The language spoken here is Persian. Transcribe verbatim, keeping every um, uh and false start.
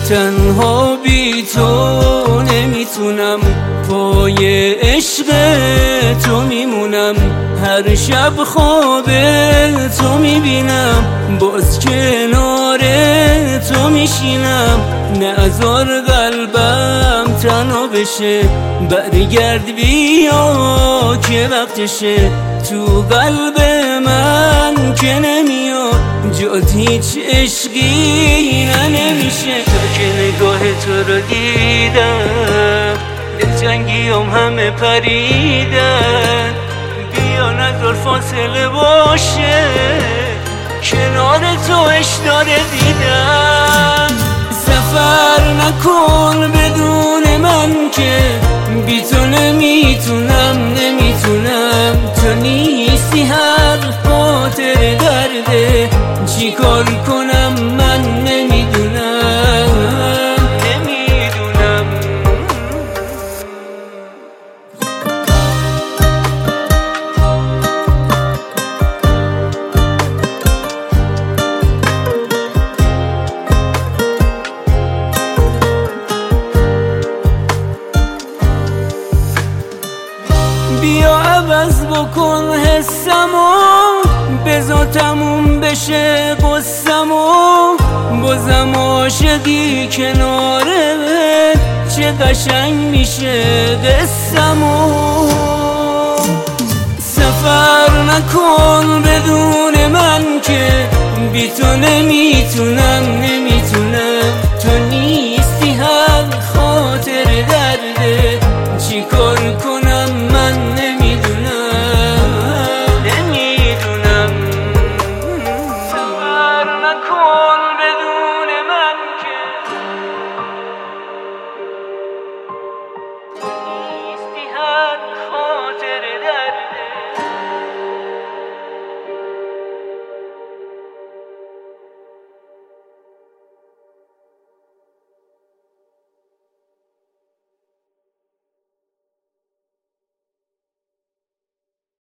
تنها بی تو نمیتونم، پای عشق تو میمونم، هر شب خواب تو میبینم، باز کنار تو میشینم، نذار قلبم تنها بشه، برگرد بیا که وقتشه، تو قلب من که نمیاد جات هیچ عشقی نه نمیشه. تا که نگاه تو رو دیدم دلجنگیام همه پریدن، بیا نذار فاصله باشه، کنار تو اشتاره دیدم. سفر نکن بدون من که بی تو نمیتونم نمیتونم، تو نیستی هر خاطر درده، چی کار کنم من نمیدونم نمیدونم. بیا عوض بکن حسمو، بذار تموم بشه قصمو، بازم عاشقی کناره چه قشنگ میشه قصمو. سفر نکن بدون من که بی تو نمیتونم